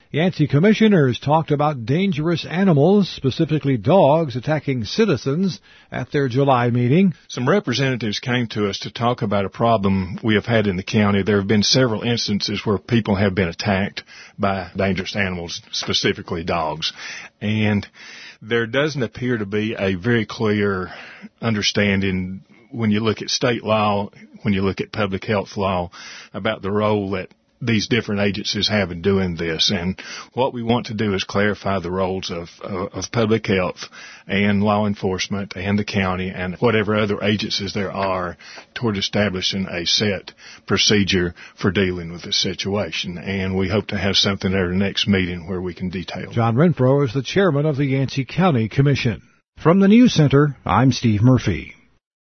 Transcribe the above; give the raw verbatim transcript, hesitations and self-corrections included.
Yancey commissioners talked about dangerous animals, specifically dogs, attacking citizens at their July meeting. Some representatives came to us to talk about a problem we have had in the county. There have been several instances where people have been attacked by dangerous animals, specifically dogs. And there doesn't appear to be a very clear understanding when you look at state law, when you look at public health law, about the role that these different agencies have in doing this. And what we want to do is clarify the roles of, of, of public health and law enforcement and the county and whatever other agencies there are toward establishing a set procedure for dealing with this situation. And we hope to have something at our next meeting where we can detail. John Renfro is the chairman of the Yancey County Commission. From the News Center, I'm Steve Murphy.